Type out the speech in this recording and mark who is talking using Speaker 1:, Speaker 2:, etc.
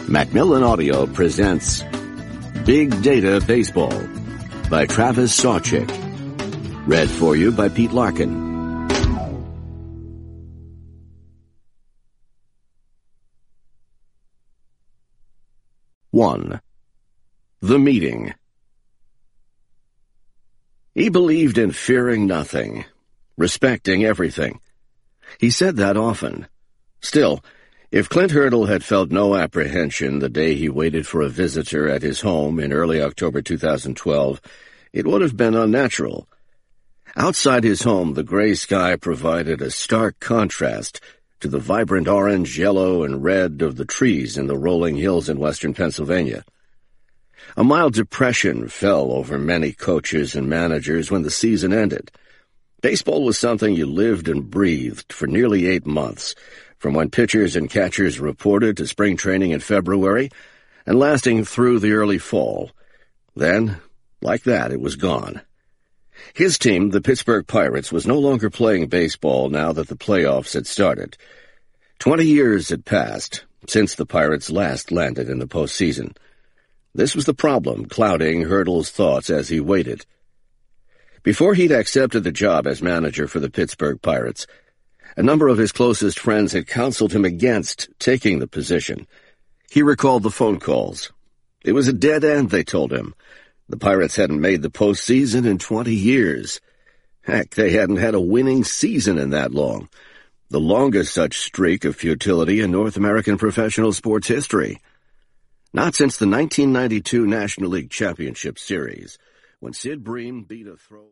Speaker 1: Macmillan Audio presents Big Data Baseball by Travis Sawchik. Read for you by Pete Larkin. One. The Meeting. He believed in fearing nothing, respecting everything. He said that often. Still, if Clint Hurdle had felt no apprehension the day he waited for a visitor at his home in early October 2012, it would have been unnatural. Outside his home, the gray sky provided a stark contrast to the vibrant orange, yellow, and red of the trees in the rolling hills in western Pennsylvania. A mild depression fell over many coaches and managers when the season ended. Baseball was something you lived and breathed for nearly 8 months, from when pitchers and catchers reported to spring training in February and lasting through the early fall. Then, like that, it was gone. His team, the Pittsburgh Pirates, was no longer playing baseball now that the playoffs had started. 20 years had passed since the Pirates last landed in the postseason. This was the problem clouding Hurdle's thoughts as he waited. Before he'd accepted the job as manager for the Pittsburgh Pirates, a number of his closest friends had counseled him against taking the position. He recalled the phone calls. It was a dead end, they told him. The Pirates hadn't made the postseason in 20 years. Heck, they hadn't had a winning season in that long, the longest such streak of futility in North American professional sports history. Not since the 1992 National League Championship Series, when Sid Bream beat a throw...